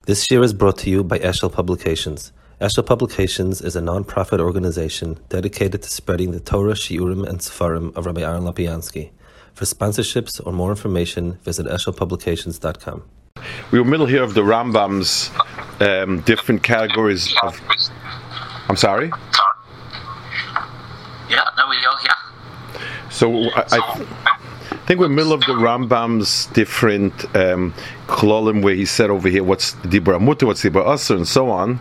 This year is brought to you by Eshel Publications. Eshel Publications is a non-profit organization dedicated to spreading the Torah, Shiurim, and Sefarim of Rabbi Aaron Lapiansky. For sponsorships or more information, visit eshelpublications.com. We were middle here of the Rambam's different categories of... I'm sorry? Yeah, no, we go, yeah. So I think we're middle of the Rambam's different klolim, where he said over here what's the Dibra Mutter, what's the Dibra Asr, and so on.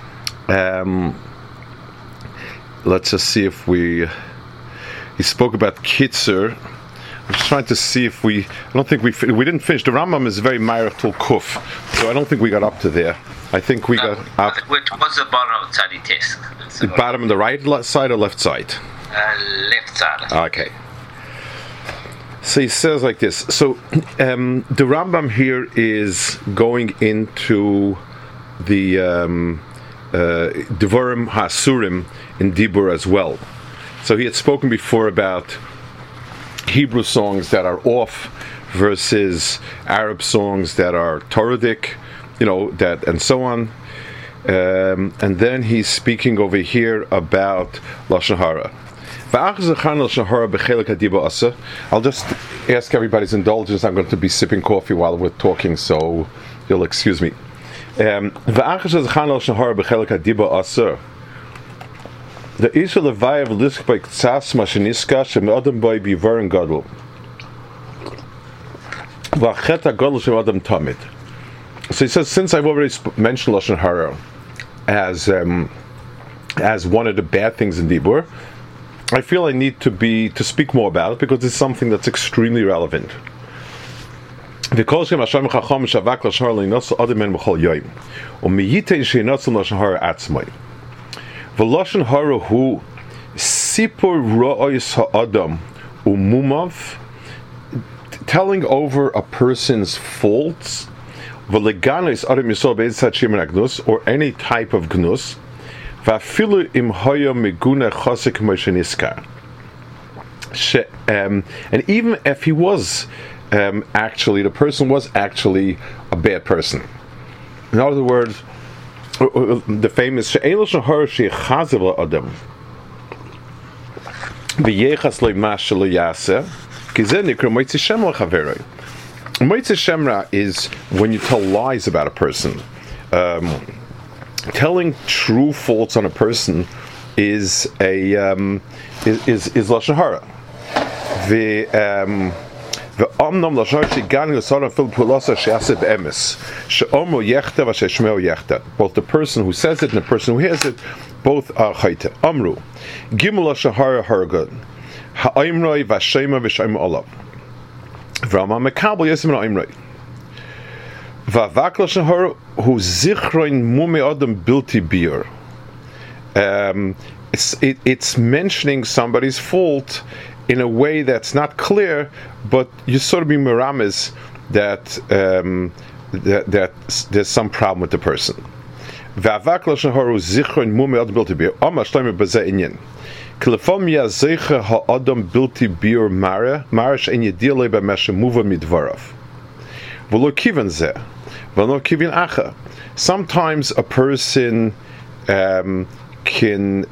Let's just see if he spoke about Kitzer. I'm just trying to see if we didn't finish. The Rambam is very Meirach Tul Kuf, so I don't think we got up to there. I think we got up. Which was the bottom of Tzadi Tisk? The bottom on the right side or left side? Left side. Okay. So he says like this. So the Rambam here is going into the Devarim Hasurim in Dibur as well. So he had spoken before about Hebrew songs that are off versus Arab songs that are Toradic, that and so on. And then he's speaking over here about Lashon Hara. I'll just ask everybody's indulgence. I'm going to be sipping coffee while we're talking, so you'll excuse me. The Israel Levayev Lisk by Ksas Mashiniska Shem Adam Boy Bivarin Gadol Vacheta Gadol Shem Adam Tamid. So he says, since I've already mentioned Lashon Hara as one of the bad things in Dibur, I feel I need to speak more about it because it's something that's extremely relevant. V'kolshem Hashem Chacham Shavak Lashon Hara Leinosu Adam Men B'chol Yoyim U'miyitei Sheinosu Lashon Hara Atzmai V'Lashon Hara Hu Sipur Ra'os Ha'adam U'mumav, telling over a person's faults, V'leganos Adam Yisrael Be'etzat Shemen HaGnus, or any type of Gnus, V'afilu im Hoya Meguna Chasek Moshe Niskar. And even if he was the person was actually a bad person. In other words, the famous She'en Lashon Hara She'chazev La'adam V'yechas Le'mash Shelo Yaseh Kizeh Nikra Moitzi Shem L'chaveroi. Moitzi Shemra is when you tell lies about a person. Telling true faults on a person is Lashon Hara. V'amnom Lashon Hara she'gan yosaron fil pulasa she'aseh be'emes she'omo yechta v'sheshmeo yechta. Both the person who says it and the person who hears it, both are chayte. Amru Gimel Lashon Hara hargad ha'imroi v'shema v'shem olav v'rama mekabel yesim ha'imroi v'avak Lashon Hara hu zichroin mume adam bilti biur. It's mentioning somebody's fault in a way that's not clear, but you sort of be meramis that that there's some problem with the person. V'avak Lashon Hara hu zichroin mume adam bilti biur. Amar shloime b'zeh inyan. Klefam ya zeicha ha'adam bilti biur mara she'en yedir le b'meshe muva midvarav. V'lo kiven zeh. Sometimes a person can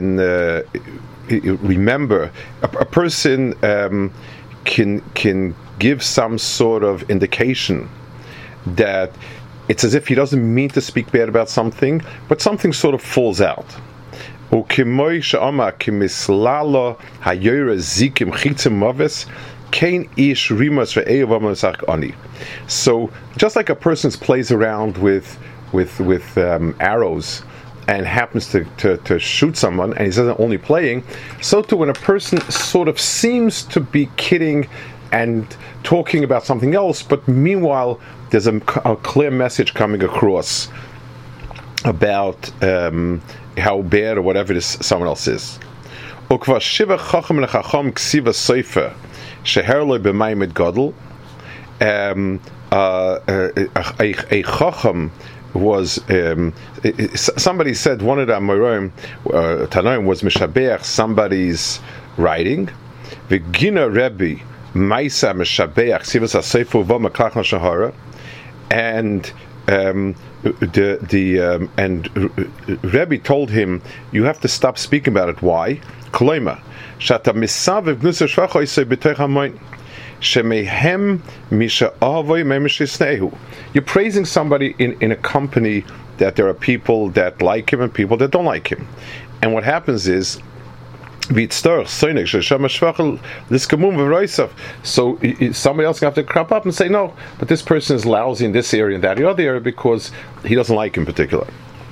remember. A person can give some sort of indication that it's as if he doesn't mean to speak bad about something, but something sort of falls out. So, just like a person plays around with arrows and happens to shoot someone, and he isn't only playing, so too when a person sort of seems to be kidding and talking about something else, but meanwhile there's a clear message coming across about how bad or whatever it is someone else is. Ukva shiva chacham nechacham ksiva soifer sheherloi b'mayim gadol. A chacham was somebody said one of the Amoraim Tanoim was mishabeach somebody's writing. V'gina Rebbe Maisa mishabeach sivas hasefu v'maklach nashahara, and Rebbe told him, you have to stop speaking about it. Why? Kloima, shata misavev gnusa shvacha isay b'toich hamoin. You're praising somebody in a company that there are people that like him and people that don't like him. And what happens is, so somebody else can have to crop up and say, no, but this person is lousy in this area and that other area because he doesn't like in particular.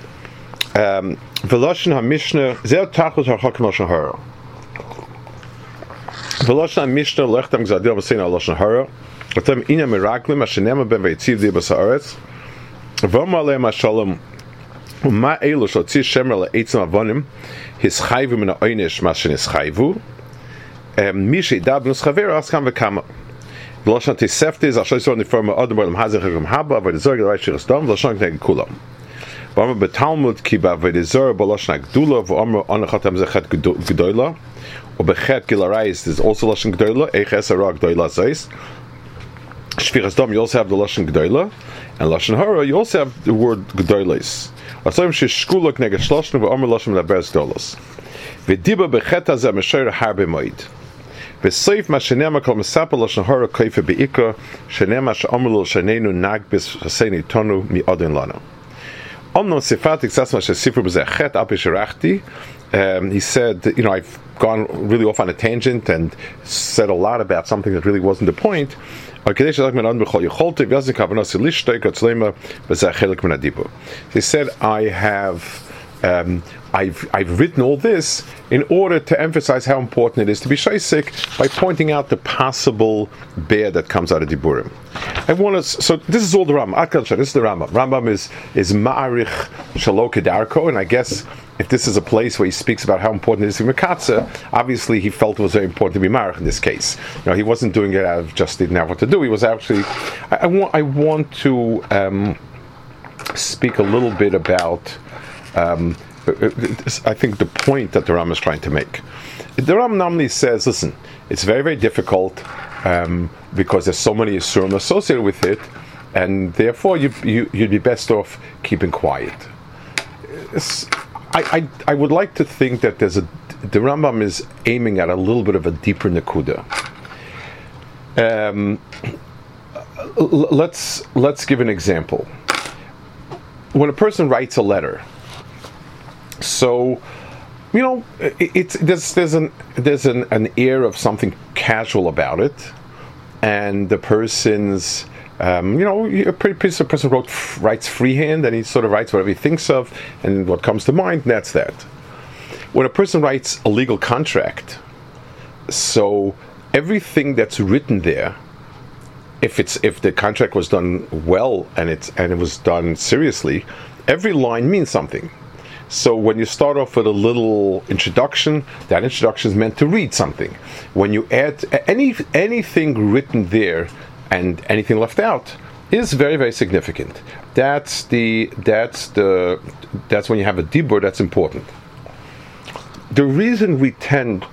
V'loshan Mishnah lechtam gzadir v'seina loshan hara. V'tem inya meraglim ashenema ben v'yitziv di b'sa'aretz. V'omar lehem hashalom u'ma elu shotzi shemer le'etzim avonim hischayvu min ha'oinish mashen hischayvu mi she'idad nus chaver askam v'kama. V'loshan tisefti is asher yisrael nifar ma'odem b'olam hazech ha'gam haba v'dizor g'lai shiras dom v'loshan k'neged kulam. V'omar b'talmud ki b'dizor b'loshan agdula v'omar onachatam zechet g'doyla. Ubechet gilarais is also lashon gdoila. Eiches hara gdoila zeis. Shfiras dam you also have the lashon gdoila, and lashon hara you also have the word gdoilis. Asayim sheshkulok neged shloshnu v'omer lashon leberes gdolos. V'diba bechet hazeh mesher harbe moed. V'seif ma shenema kol mesapel lashon hara koife beika shenema she'omer shenenu nag bis chaseni tonu mi odin lana. Omnon sifatik sasma shesifru b'zeh chet api sherachti. He said, I've gone really off on a tangent and said a lot about something that really wasn't the point. He said, I've written all this in order to emphasize how important it is to be shaisik by pointing out the possible bad that comes out of Diburim. So this is all the Rambam. This is the Rambam. Rambam is Ma'arich Shalo Kedarko, and I guess if this is a place where he speaks about how important it is to be Mekatza, obviously he felt it was very important to be Marich in this case. He wasn't doing it out of just didn't have what to do. He was actually. I want to speak a little bit about. I think the point that the Ram is trying to make. The Ram normally says, listen, it's very, very difficult because there's so many Yisurim associated with it, and therefore you'd be best off keeping quiet. I would like to think that the Rambam is aiming at a little bit of a deeper Nakuda. Let's give an example. When a person writes a letter, so there's an air of something casual about it, and the person's a person writes freehand, and he sort of writes whatever he thinks of and what comes to mind, and that's that. When a person writes a legal contract, so everything that's written there, if the contract was done well and it was done seriously, every line means something. So when you start off with a little introduction, that introduction is meant to read something. When you add anything written there and anything left out is very, very significant. That's when you have a dibur that's important. The reason we tend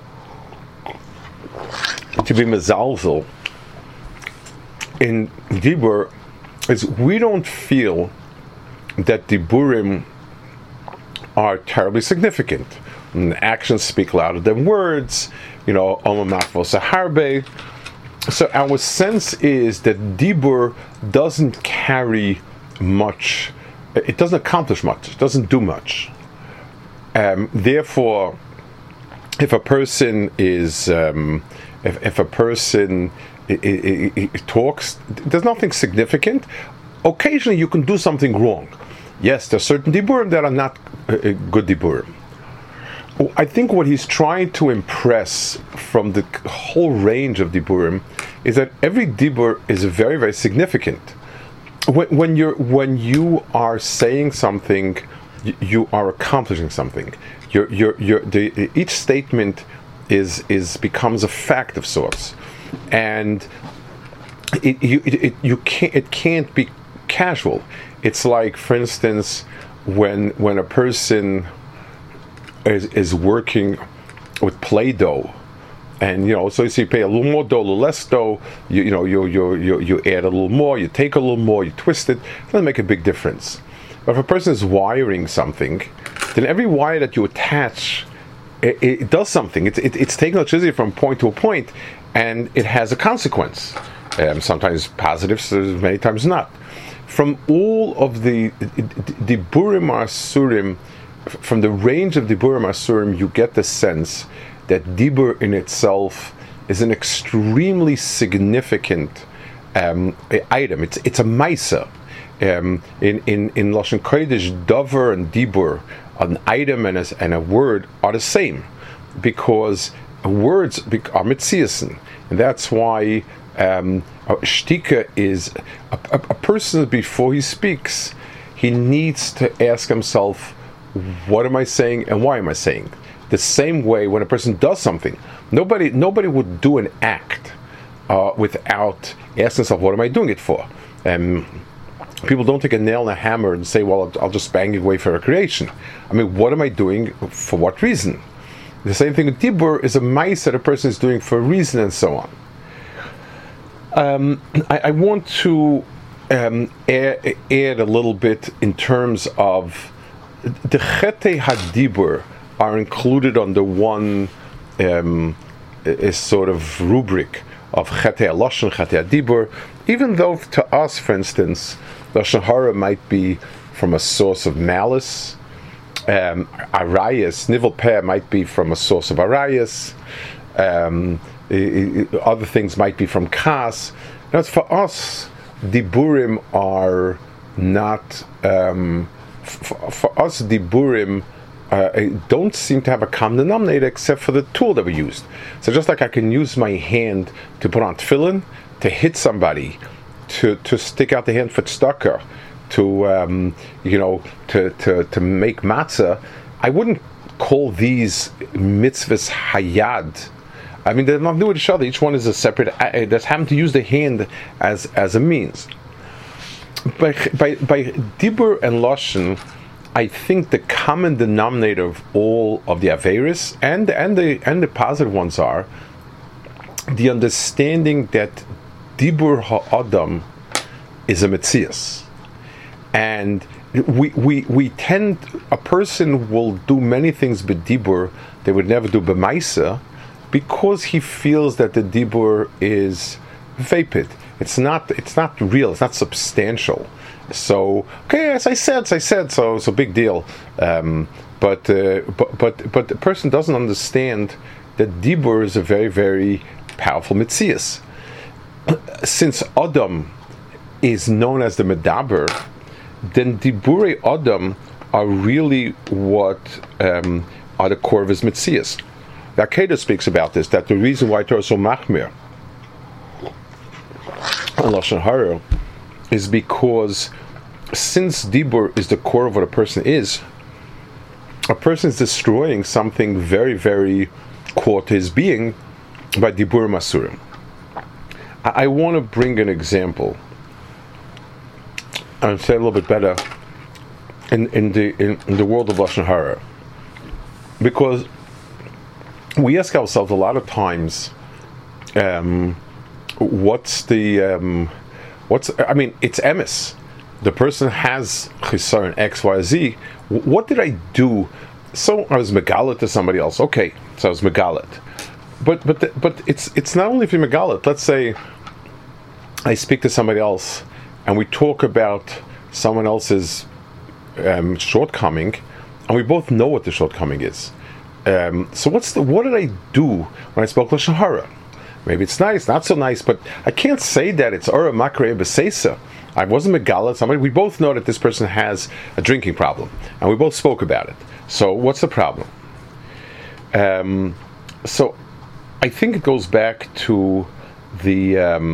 to be mezalzel in dibur is we don't feel that diburim are terribly significant. And actions speak louder than words. So our sense is that dibur doesn't carry much. It doesn't accomplish much. It doesn't do much. Therefore, if a person talks, there's nothing significant. Occasionally, you can do something wrong. Yes, there's certain diburim that are not good diburim. I think what he's trying to impress from the whole range of diburim is that every dibur is very, very significant. When you are saying something, you are accomplishing something. Each statement becomes a fact of sorts, and it can't be casual. It's like, for instance, when a person is working with Play-Doh, And so you pay a little more dough, a little less dough. You add a little more, you take a little more, you twist it. It doesn't make a big difference. But if a person is wiring something, then every wire that you attach, it does something. It's taking electricity from point to a point, and it has a consequence. Sometimes positive, many times not. From all of the Diburim Asurim, from the range of Diburim Asurim, you get the sense that Dibur in itself is an extremely significant item. It's a Maisa. In Lashon Kodesh, Dover and Dibur, an item and a word are the same, because words are mitziasen, and that's why shtika is a person, before he speaks, he needs to ask himself, what am I saying and why am I saying? The same way when a person does something, nobody would do an act without asking himself, what am I doing it for? People don't take a nail and a hammer and say, well, I'll just bang it away for recreation. I mean, what am I doing? For what reason? The same thing with Dibur is a mice that a person is doing for a reason, and so on. I want to add a little bit in terms of the Chete HaDibur are included under one sort of rubric of Chete HaLashon, Chete HaDibur, even though to us, for instance, Lashon Hara might be from a source of malice, Arayas, Nivel Peh might be from a source of Arayas, other things might be from Kas. Now, for us, Diburim are not, for us, Diburim don't seem to have a common denominator except for the tool that we used. So just like I can use my hand to put on tefillin, to hit somebody, to stick out the hand for tzedakah, to make matzah, I wouldn't call these mitzvahs hayad. I mean, they're not new with each other. Each one is a separate. That's having to use the hand as a means. By Dibur and Lashon, I think the common denominator of all of the Averis and the positive ones are the understanding that Dibur Ha'adam is a Metzias. And we tend, a person will do many things with Dibur they would never do b'maisa, because he feels that the Dibur is vapid. It's not real, it's not substantial. So, okay, as I said, so it's a big deal. But the person doesn't understand that Dibur is a very, very powerful Metzias. Since Adam is known as the Medaber, then Diburei Adam are really what are the core of his Metzias. The Akedah speaks about this, that the reason why Torah is so machmir on Lashon Hara is because since Dibur is the core of what a person is destroying something very, very core to his being by Dibur Masurim. I want to bring an example and say a little bit better in the world of Lashon Hara, because we ask ourselves a lot of times, what's it's emes. The person has chisaron X, Y, Z. What did I do? So I was megalit to somebody else. Okay, so I was megalit. But it's not only if you're megalit. Let's say I speak to somebody else and we talk about someone else's shortcoming, and we both know what the shortcoming is. So what did I do when I spoke Lashon Hara? Maybe it's nice, not so nice, but I can't say that it's Ora Makrei B'Seisa. I wasn't Megala, somebody. We both know that this person has a drinking problem, and we both spoke about it. So what's the problem? So I think it goes back to the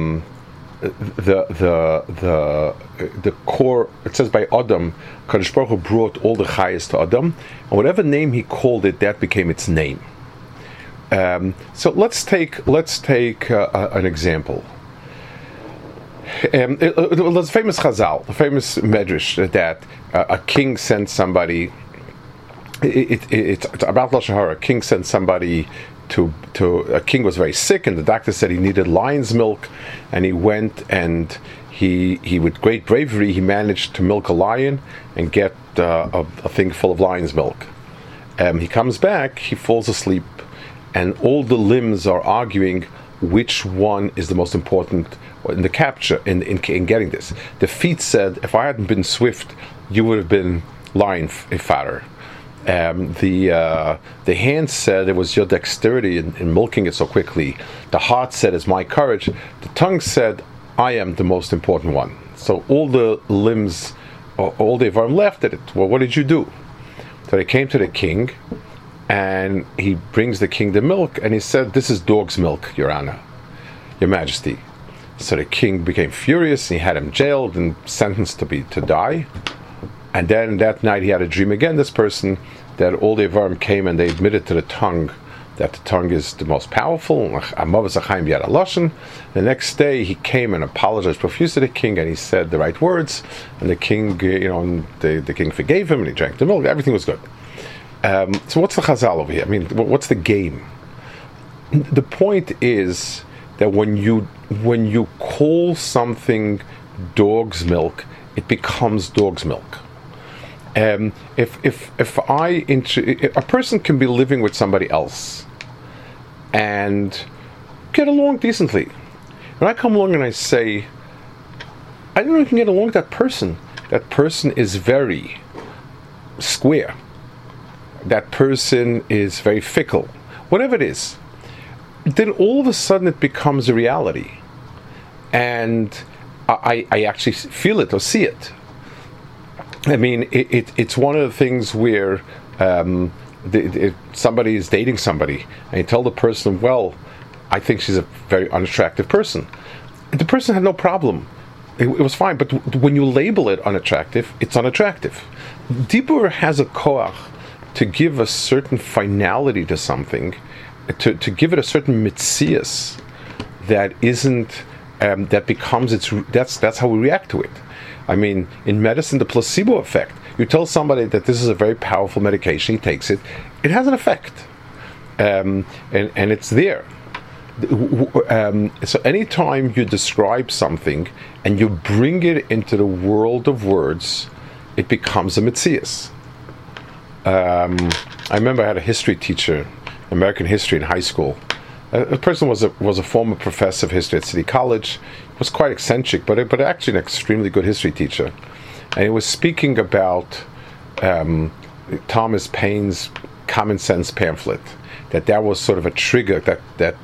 core. It says by Adam, Kadosh Baruch Hu brought all the chayes to Adam, and whatever name he called it, that became its name. So let's take an example. There's famous Chazal, the famous Medrash that a king sent somebody. It's about Lashon Hara. A king sent somebody a king was very sick, and the doctor said he needed lion's milk, and he went and he with great bravery he managed to milk a lion and get a thing full of lion's milk. He comes back, he falls asleep, and all the limbs are arguing which one is the most important in the capture in getting this. The feet said, if I hadn't been swift, you would have been lion fatter. The hand said it was your dexterity in milking it so quickly. The heart said it's my courage. The tongue said, I am the most important one. So all the limbs, all the Ivarim laughed at it. Well, what did you do? So they came to the king, and he brings the king the milk, and he said, this is dog's milk, Your Honor, Your Majesty. So the king became furious, and he had him jailed and sentenced to die. And then that night he had a dream again, this person, that all the Ivarim came and they admitted to the tongue that the tongue is the most powerful. The next day he came and apologized profusely to the king, and he said the right words, and the king, the king forgave him, and he drank the milk. Everything was good. So what's the chazal over here? I mean, what's the game? The point is that when you call something dog's milk, it becomes dog's milk. If a person can be living with somebody else and get along decently, when I come along and I say, I don't know if I can get along with that person is very square, that person is very fickle, whatever it is, then all of a sudden it becomes a reality, and I actually feel it or see it. I mean, it's one of the things where somebody is dating somebody, and you tell the person, well, I think she's a very unattractive person. The person had no problem. It was fine, but when you label it unattractive, it's unattractive. Dibur has a koach to give a certain finality to something, to give it a certain mitzias that isn't, that becomes that's how we react to it. I mean, in medicine, the placebo effect. You tell somebody that this is a very powerful medication, he takes it, it has an effect. And it's there. So anytime you describe something and you bring it into the world of words, it becomes a mitzias. I remember I had a history teacher, American history in high school. A person was a former professor of history at City College. He was quite eccentric, but actually an extremely good history teacher. And he was speaking about Thomas Paine's Common Sense pamphlet. That was sort of a trigger that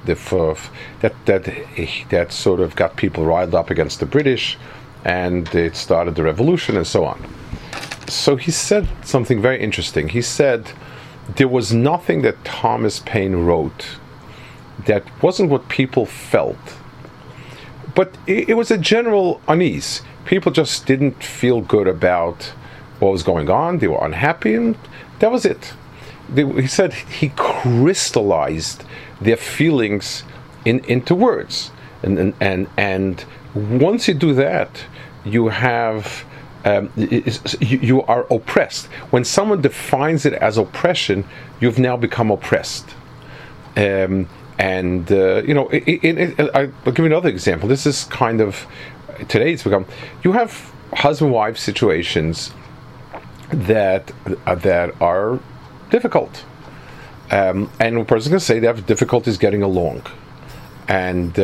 sort of got people riled up against the British, and it started the revolution and so on. So he said something very interesting. He said there was nothing that Thomas Paine wrote that wasn't what people felt, but it was a general unease. People just didn't feel good about what was going on. They were unhappy, and that was it. He said he crystallized their feelings into words, and once you do that, you have you are oppressed. When someone defines it as oppression, you've now become oppressed. I'll give you another example. This is kind of today. It's become, you have husband-wife situations that are difficult, and a person's going to say they have difficulties getting along, and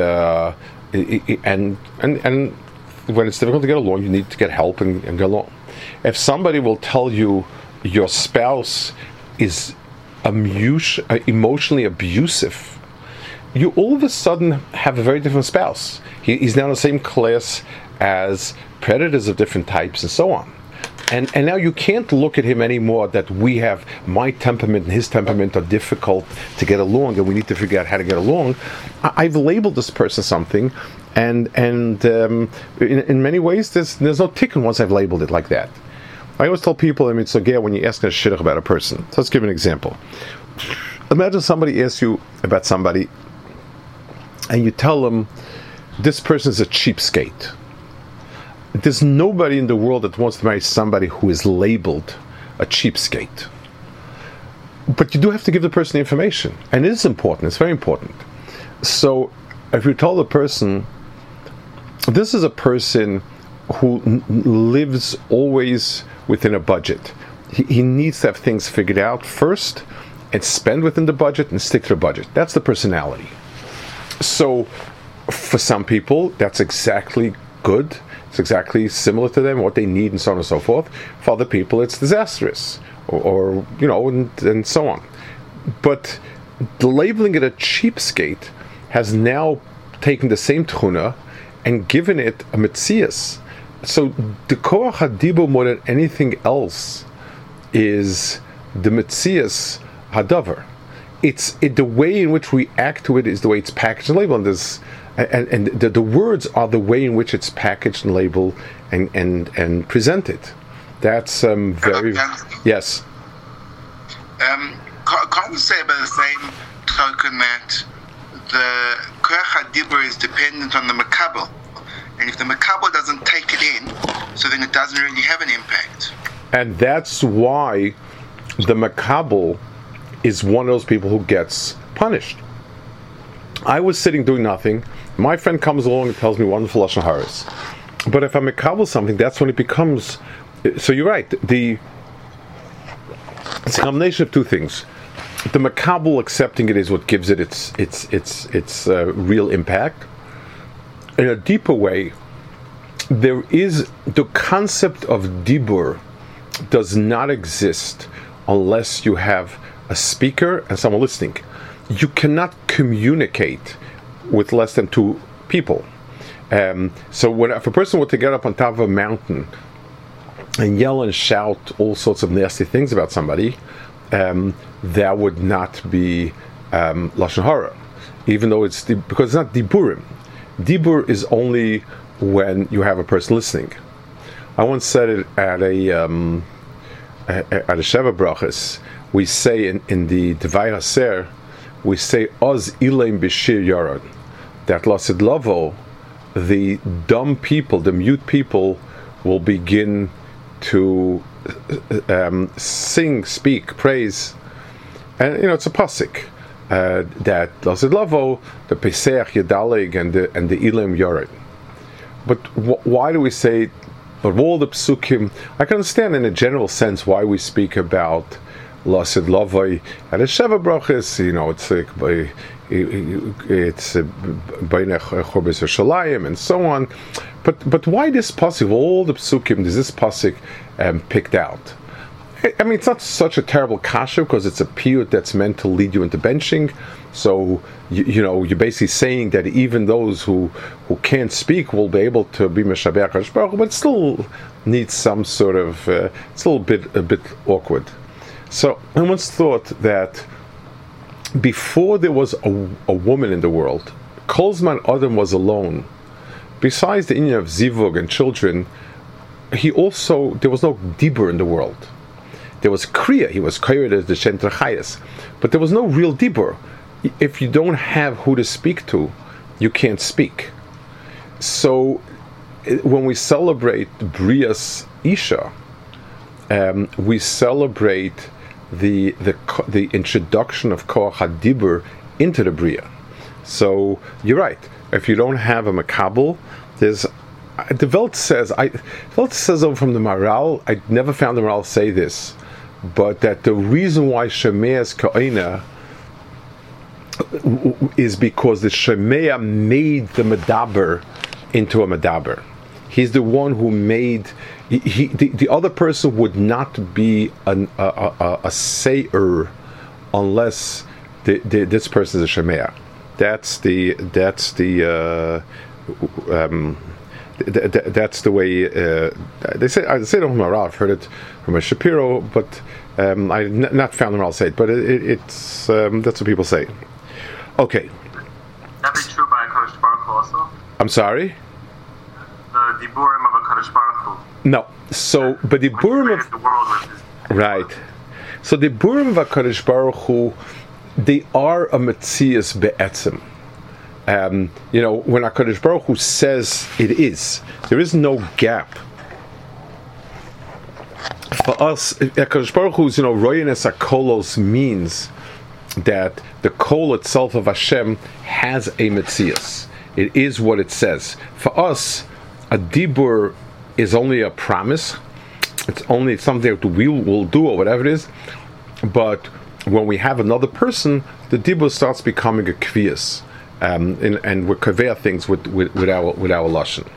when it's difficult to get along, you need to get help and get along. If somebody will tell you your spouse is emotionally abusive, you all of a sudden have a very different spouse. He's now in the same class as predators of different types and so on. And now you can't look at him anymore that we have my temperament and his temperament are difficult to get along and we need to figure out how to get along. I've labeled this person something, and in many ways there's no tikkun once I've labeled it like that. I always tell people, it's so when you ask a shidduch about a person. So let's give an example. Imagine somebody asks you about somebody and you tell them this person is a cheapskate. There's nobody in the world that wants to marry somebody who is labeled a cheapskate. But you do have to give the person the information, and it is important. It's very important. So, if you tell the person, this is a person who lives always within a budget. He needs to have things figured out first, and spend within the budget and stick to the budget. That's the personality. So, for some people, that's exactly good. It's exactly similar to them, what they need, and so on and so forth. For other people, it's disastrous, or and so on. But labeling it a cheapskate has now taken the same tchuna and given it a metzias. So the koach hadibur more than anything else is the metzias hadavar. The way in which we act to it is the way it's packaged and labeled. And the words are the way in which it's packaged and labeled and presented. That's very... Yes. Can't we say by the same token that the koach hadibur is dependent on the makabel? And if the makabel doesn't take it in, so then it doesn't really have an impact. And that's why the makabel is one of those people who gets punished. I was sitting doing nothing. My friend comes along and tells me wonderful lashon haras. But if I makabel something, that's when it becomes... So you're right. It's a combination of two things. The makabel accepting it is what gives it its real impact. In a deeper way, there is the concept of dibur does not exist unless you have a speaker and someone listening. You cannot communicate with less than two people. So if a person were to get up on top of a mountain and yell and shout all sorts of nasty things about somebody, that would not be lashon hara, even though because it's not diburim. Dibur is only when you have a person listening. I once said it at a Sheva Brachas. We say in the Devai Haser, we say Oz Ilaim B'Shir Yarad, that Lasid Lavo, the dumb people, the mute people, will begin to sing, speak, praise, and it's a pasuk. That Lasid Lavo, the Pesach Yedalig and the Ilim Yored. But why do we say? But all the psukim, I can understand in a general sense why we speak about Lasid Lavo and a Sheva Brachas. It's Beinech Chorbes Yerushalayim and so on. But why this pasuk? All the psukim is this pasuk picked out? I mean, it's not such a terrible kasha because it's a piyut that's meant to lead you into benching. So you're basically saying that even those who can't speak will be able to be meshabeach HaKadosh Baruch Hu, but still needs some sort of. It's a bit awkward. So I once thought that before there was a woman in the world, Kolzman Adam was alone. Besides the inyan of zivug and children, there was no dibur in the world. There was kriya, he was kriya as the Shentra Chayas, but there was no real dibur. If you don't have who to speak to, you can't speak. So when we celebrate Brias Isha, we celebrate the introduction of Koach HaDibur into the Bria. So you're right. If you don't have a makabel, the Welt says over from the Maral. I never found the Maral say this, but that the reason why Shemea is Ka'ina is because the Shemea made the Medaber into a Medaber. He's the one who made. The other person would not be a Seir unless this person is a Shemea. That's the way they say. I say it from Maral. I've heard it from a Shapiro, but I've not found them. I'll say it, but it's that's what people say. Okay. That be true by HaKadosh Baruch Hu also. I'm sorry. The diburim of HaKadosh Baruch Hu. No. So, but the diburim of the world with his right. So the diburim of HaKadosh Baruch Hu, they are a metzias be'etzem. When HaKadosh Baruch Hu says it is, there is no gap. For us, HaKadosh Baruch Hu's, Royenes HaKolos means that the kol itself of Hashem has a metzias. It is what it says. For us, a dibur is only a promise. It's only something that we will do or whatever it is. But when we have another person, the dibur starts becoming a kviyas, and we convey things with our lashon.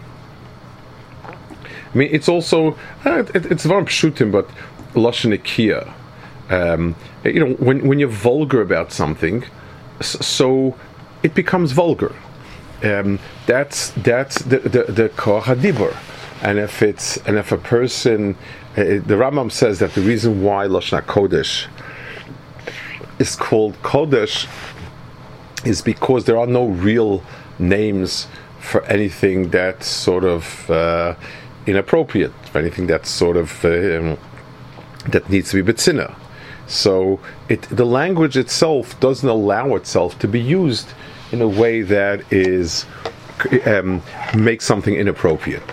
I mean, it's also it's very pshutim, but lashon ikia. When you're vulgar about something, so it becomes vulgar. That's the koach hadibur. And if a person, the Rambam says that the reason why Lashon HaKodesh is called Kodesh is because there are no real names for anything that's sort of inappropriate, for anything that's sort of that needs to be betzina. So the language itself doesn't allow itself to be used in a way that is makes something inappropriate.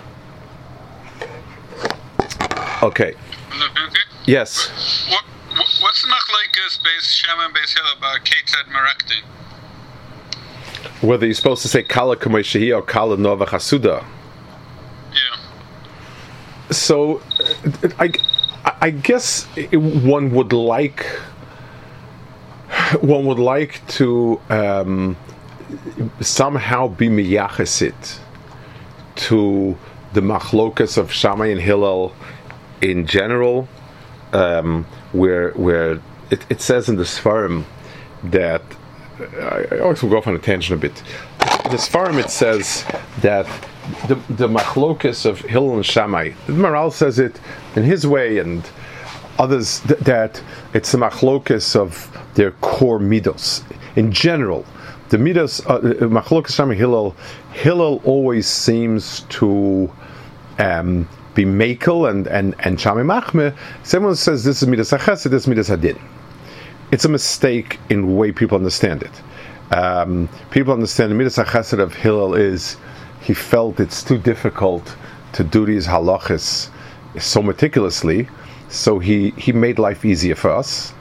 Okay. Yes. What's the machlokes Beis Shammai and Beis Hillel about Ketzad Meraktin? Whether you're supposed to say Kala Kamei Shehi or Kala Nova Chasuda. Yeah. So, I guess one would like to somehow be miyachesit to the machlokes of Shammai and Hillel in general, where it says in the Sfarim that I always will go off on a tangent a bit. In the Sfarim it says that the machlokes of Hillel and Shammai, the Maral says it in his way, and others that it's the machlokes of their core midos in general. The midos, machlokes Shammai Hillel always seems to be makel and Shammai machmeh. Someone says this is midas hachesed, this is midas hadin. It's a mistake in the way people understand it. People understand the midas hachesed of Hillel is he felt it's too difficult to do these halachas so meticulously, so he made life easier for us.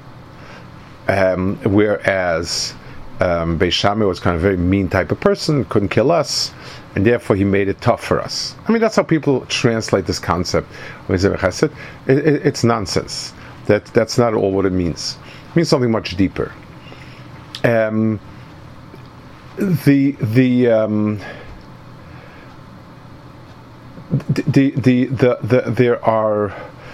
Whereas Beis Shammai was kind of a very mean type of person, couldn't kill us, and therefore he made it tough for us. I mean, that's how people translate this concept. It's nonsense. That's not all what it means. It means something much deeper. There are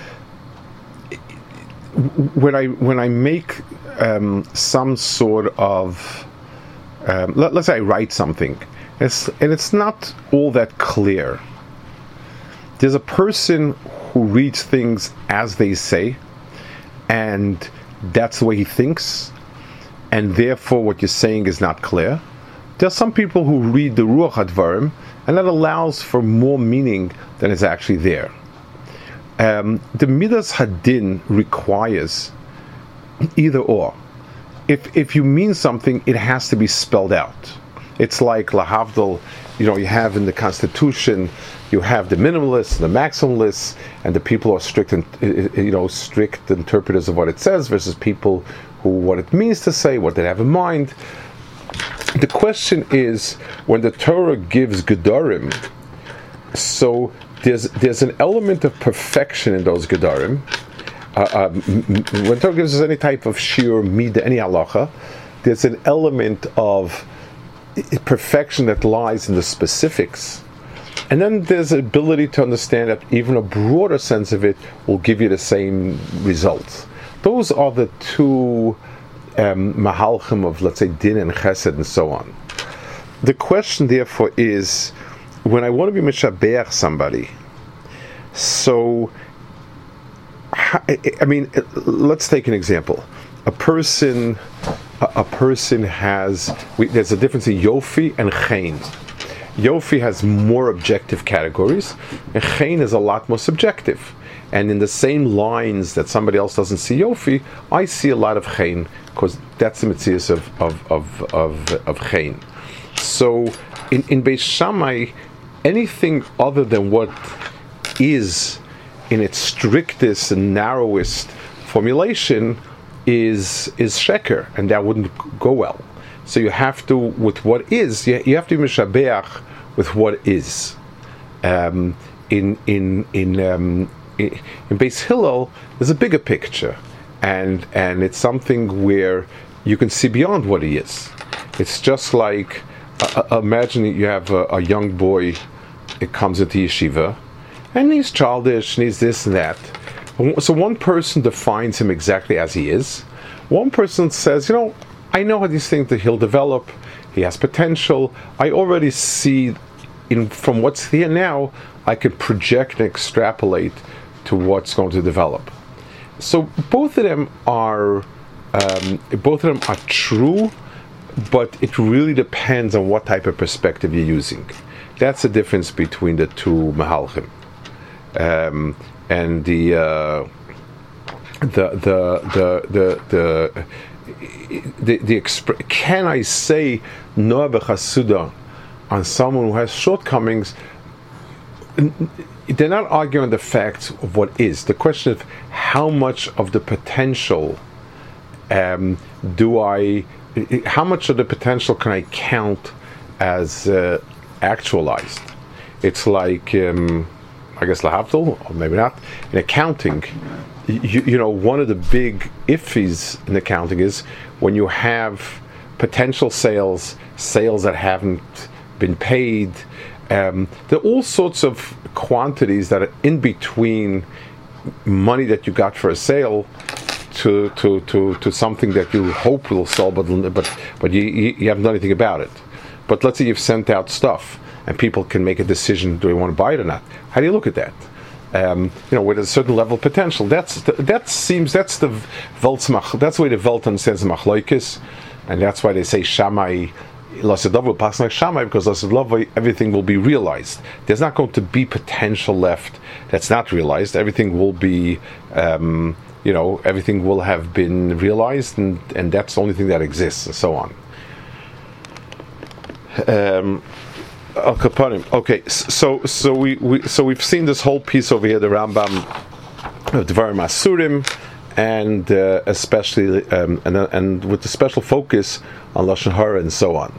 when I make some sort of let's say I write something, and it's not all that clear. There's a person who reads things as they say, and that's the way he thinks, and therefore what you're saying is not clear. There are some people who read the Ruach HaDvarim, and that allows for more meaning than is actually there. The Midas Hadin requires either or. If you mean something, it has to be spelled out. It's like Lahavdal, you have in the Constitution, you have the minimalists, the maximalists, and the people who are strict interpreters of what it says versus people who what it means to say, what they have in mind. The question is, when the Torah gives Gedarim, so there's an element of perfection in those Gedarim. When Torah gives us any type of shiur, midah, any halacha, there's an element of perfection that lies in the specifics. And then there's the ability to understand that even a broader sense of it will give you the same results. Those are the two mahalchim of, let's say, din and chesed and so on. The question, therefore, is, when I want to be mishabeach somebody, so, I mean, let's take an example. A person has, there's a difference in Yofi and Chen. Yofi has more objective categories, and Chen is a lot more subjective. And in the same lines that somebody else doesn't see Yofi, I see a lot of Chen, because that's the metzias of Chen. So in Beis Shammai, anything other than what is in its strictest and narrowest formulation is sheker, and that wouldn't go well. So you have to, with what is, you have to be mishabeach with what is. In Beis Hillel, there's a bigger picture, and it's something where you can see beyond what he is. It's just like imagine you have a young boy. It comes into yeshiva, and he's childish, and he's this and that. So one person defines him exactly as he is. One person says, I know how these things that he'll develop. He has potential. I already see, from what's here now, I can project and extrapolate to what's going to develop. So both of them are true, but it really depends on what type of perspective you're using. That's the difference between the two mahalchim. And can I say noah b'chasuda on someone who has shortcomings? They're not arguing the facts of what is. The question is how much of the potential how much of the potential can I count as actualized? It's like I guess lahavdil, or maybe not. In accounting, one of the big iffies in accounting is when you have potential sales that haven't been paid. There are all sorts of quantities that are in between money that you got for a sale to something that you hope will sell, but you haven't done anything about it. But let's say you've sent out stuff, and people can make a decision: do they want to buy it or not? How do you look at that? With a certain level of potential. That's the way the Welt understands the machlokes, and that's why they say Shammai. Lasedov will pass like Shammai, because Lasedov, everything will be realized. There's not going to be potential left that's not realized. Everything will be, everything will have been realized, and that's the only thing that exists, and so on. Okay, so we've seen this whole piece over here, the Rambam of Dvarim Asurim, and especially and with the special focus on Lashon Hara and so on.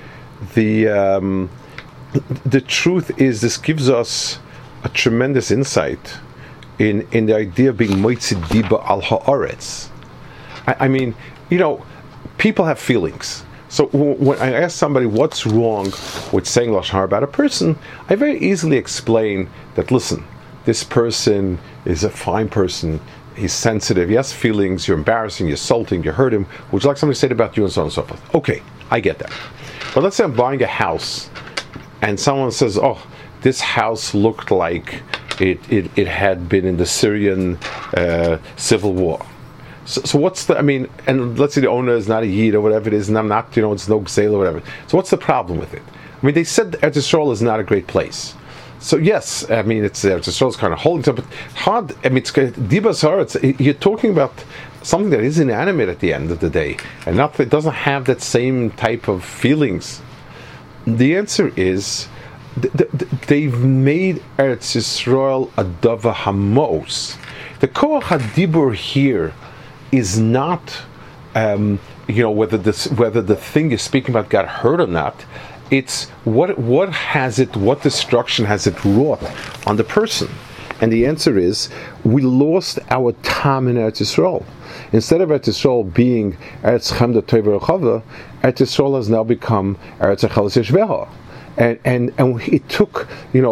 The truth is, this gives us a tremendous insight in the idea of being moitzi diba al haaretz. I mean, people have feelings. So when I ask somebody what's wrong with saying Lashon Hara about a person, I very easily explain that, listen, this person is a fine person. He's sensitive. He has feelings. You're embarrassing. You're insulting. You hurt him. Would you like somebody to say it about you, and so on and so forth? Okay, I get that. But let's say I'm buying a house, and someone says, "Oh, this house looked like it had been in the Syrian civil war." So what's and let's say the owner is not a Yid or whatever it is, and I'm not, it's no Gzeil or whatever. So what's the problem with it? They said Eretz Yisrael is not a great place. So yes, it's Eretz Yisrael is kind of holding something, but hard. It's Dibas Haaretz. You're talking about something that is inanimate at the end of the day, and it doesn't have that same type of feelings. The answer is they've made Eretz Yisrael a dava hamos. The koach hadibur here is not, whether the thing you're speaking about got hurt or not. It's what destruction has it wrought on the person? And the answer is, we lost our tam in Eretz Yisrael. Instead of Eretz Yisrael being Eretz Chemda Tova Rechava, Eretz Yisrael has now become Eretz Acheles Yeshveha. And it took,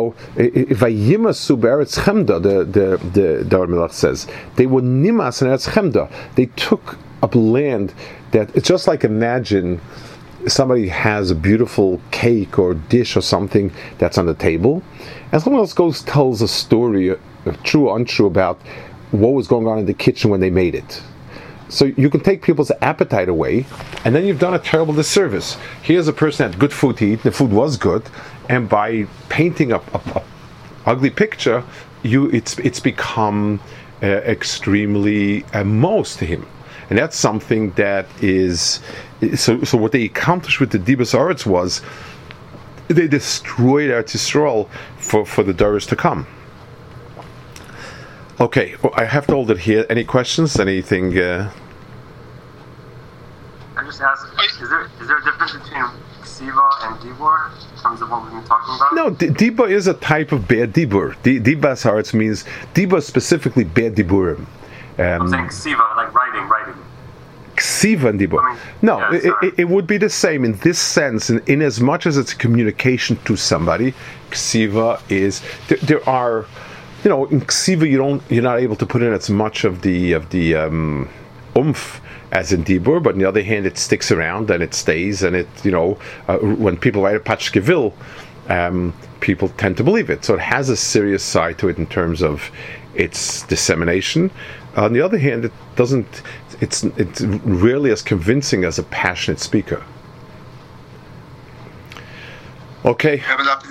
Vayimasu be'Eretz Chemda, the Dar Melech says, they were nimas in Eretz Chemda. They took up land that, it's just like, imagine somebody has a beautiful cake or dish or something that's on the table, and someone else tells a story, true or untrue, about what was going on in the kitchen when they made it. So you can take people's appetite away, and then you've done a terrible disservice. Here's a person that had good food to eat, the food was good, and by painting a ugly picture, it's become extremely most to him. And that's something that is... So what they accomplished with the Dibas Haaretz was, they destroyed Eretz Yisrael for the Doros to come. Okay, well, I have to hold it here. Any questions? Anything? I just asked, is there a difference between ksiva and dibur in terms of what we've been talking about? No, dibur is a type of bad dibur. Dibas hearts means dibur specifically bad diburim. I'm saying ksiva, like writing. Ksiva and dibur. No, it would be the same in this sense. In as much as it's a communication to somebody, ksiva is. There are, in ksiva you're not able to put in as much of the oomph as in dibur, but on the other hand, it sticks around and it stays, and it, when people write a pachkevil, people tend to believe it. So it has a serious side to it in terms of its dissemination. On the other hand, it doesn't. It's rarely as convincing as a passionate speaker. Okay.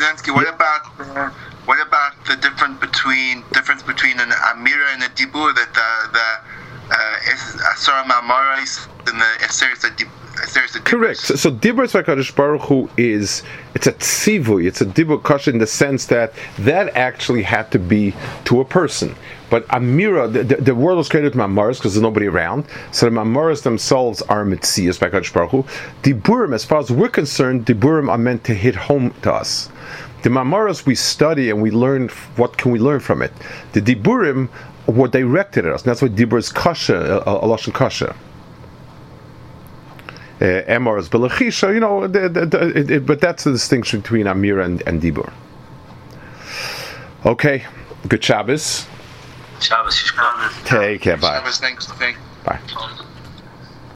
What about the difference between an amira and a dibur, that the asara ma'amaros and the eseres dibur? Correct. So dibur HaKadosh Baruch Hu it's a tzivui, it's a dibur kasha in the sense that actually had to be to a person. But amira, the world was created with ma'amaros because there's nobody around. So the ma'amaros themselves are mitzias by HaKadosh Baruch Hu. Diburim, as far as we're concerned, diburim are meant to hit home to us. The ma'amaros we study and we learn, what can we learn from it? The diburim were directed at us. And that's why dibur is kasha, a lashon kasha. Emor is belachisha, but that's the distinction between amira and dibur. Okay, good Shabbos. Shabbos. Take care, bye. Shabbos, thanks. Bye.